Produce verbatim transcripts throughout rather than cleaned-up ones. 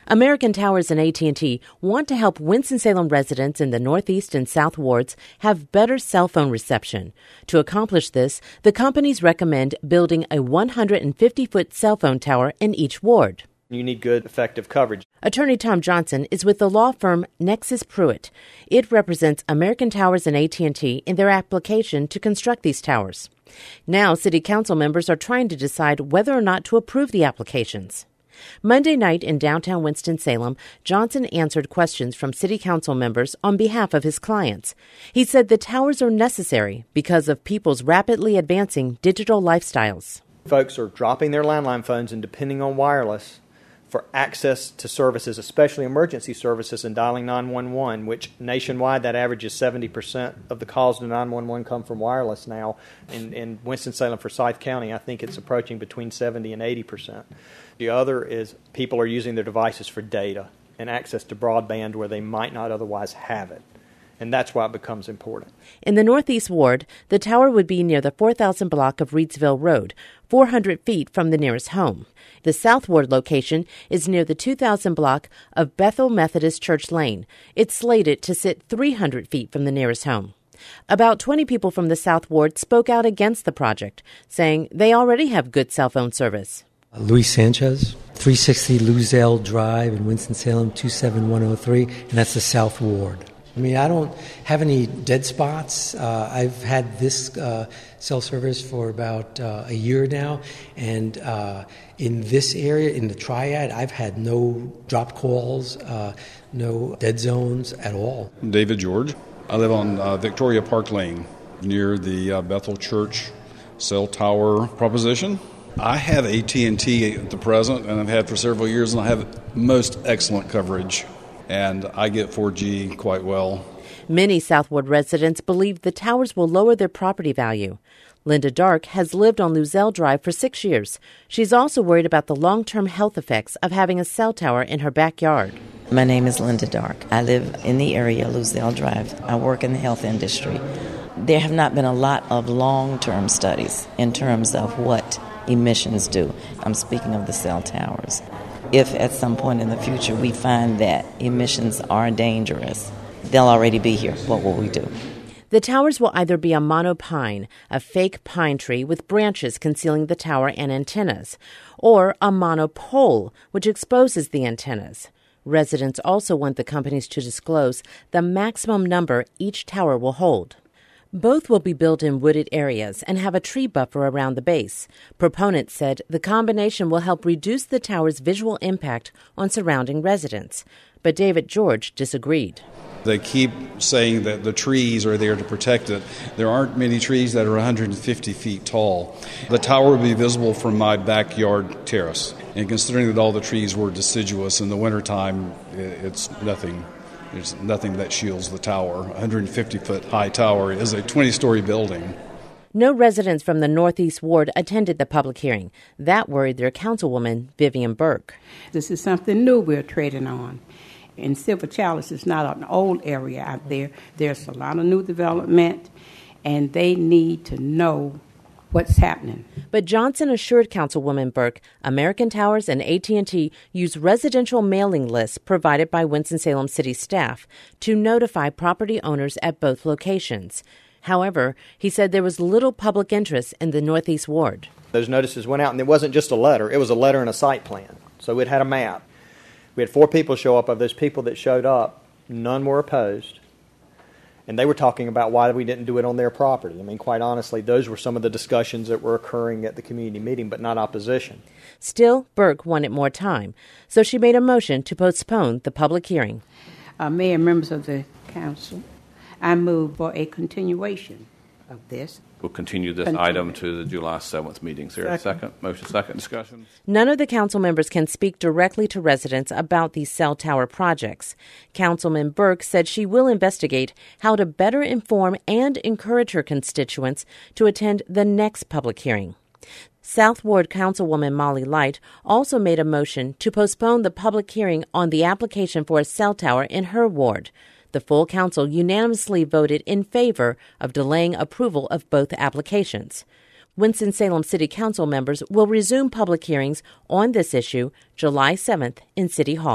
American Towers and A T and T want to help Winston-Salem residents in the Northeast and South wards have better cell phone reception. To accomplish this, the companies recommend building a one hundred fifty foot cell phone tower in each ward. You need good, effective coverage. Attorney Tom Johnson is with the law firm Nexus Pruitt. It represents American Towers and A T and T in their application to construct these towers. Now, City Council members are trying to decide whether or not to approve the applications. Monday night in downtown Winston-Salem, Johnson answered questions from City Council members on behalf of his clients. He said the towers are necessary because of people's rapidly advancing digital lifestyles. Folks are dropping their landline phones and depending on wireless for access to services, especially emergency services, and dialing nine one one, which nationwide that averages seventy percent of the calls to nine one one come from wireless now. In, in Winston-Salem, Forsyth County, I think it's approaching between seventy and eighty percent. The other is people are using their devices for data and access to broadband where they might not otherwise have it. And that's why it becomes important. In the Northeast Ward, the tower would be near the four thousand block of Reedsville Road, four hundred feet from the nearest home. The South Ward location is near the two thousand block of Bethel Methodist Church Lane. It's slated to sit three hundred feet from the nearest home. About twenty people from the South Ward spoke out against the project, saying they already have good cell phone service. Luis Sanchez, three sixty Luzelle Drive in Winston-Salem, two seven one oh three, and that's the South Ward. I mean, I don't have any dead spots. Uh, I've had this uh, cell service for about uh, a year now, and uh, in this area, in the Triad, I've had no dropped calls, uh, no dead zones at all. David George. I live on uh, Victoria Park Lane, near the uh, Bethel Church cell tower proposition. I have A T and T at the present, and I've had for several years, and I have most excellent coverage. And I get four G quite well. Many South Ward residents believe the towers will lower their property value. Linda Dark has lived on Luzelle Drive for six years. She's also worried about the long-term health effects of having a cell tower in her backyard. My name is Linda Dark. I live in the area, Luzelle Drive. I work in the health industry. There have not been a lot of long-term studies in terms of what emissions do. I'm speaking of the cell towers. If at some point in the future we find that emissions are dangerous, they'll already be here. What will we do? The towers will either be a monopine, a fake pine tree with branches concealing the tower and antennas, or a monopole, which exposes the antennas. Residents also want the companies to disclose the maximum number each tower will hold. Both will be built in wooded areas and have a tree buffer around the base. Proponents said the combination will help reduce the tower's visual impact on surrounding residents. But David George disagreed. They keep saying that the trees are there to protect it. There aren't many trees that are one hundred fifty feet tall. The tower will be visible from my backyard terrace. And considering that all the trees were deciduous in the wintertime, it's nothing. There's nothing that shields the tower. A one hundred fifty foot high tower is a twenty story building. No residents from the Northeast Ward attended the public hearing. That worried their councilwoman, Vivian Burke. This is something new we're trading on. And Silver Chalice is not an old area out there. There's a lot of new development, and they need to know what's happening. But Johnson assured Councilwoman Burke American Towers and A T and T use residential mailing lists provided by Winston-Salem City staff to notify property owners at both locations. However, he said there was little public interest in the Northeast Ward. Those notices went out, and it wasn't just a letter. It was a letter and a site plan. So it had a map. We had four people show up. Of those people that showed up, none were opposed. And they were talking about why we didn't do it on their property. I mean, quite honestly, those were some of the discussions that were occurring at the community meeting, but not opposition. Still, Burke wanted more time, so she made a motion to postpone the public hearing. Uh, Mayor and members of the council, I move for a continuation of this. We'll continue this Continue. item to the July seventh meeting. Is there a second? Motion second. Discussion? None of the council members can speak directly to residents about these cell tower projects. Councilman Burke said she will investigate how to better inform and encourage her constituents to attend the next public hearing. South Ward Councilwoman Molly Light also made a motion to postpone the public hearing on the application for a cell tower in her ward. The full council unanimously voted in favor of delaying approval of both applications. Winston-Salem City Council members will resume public hearings on this issue July seventh in City Hall.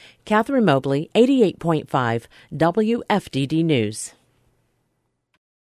Catherine Mobley, eighty-eight point five W F D D News.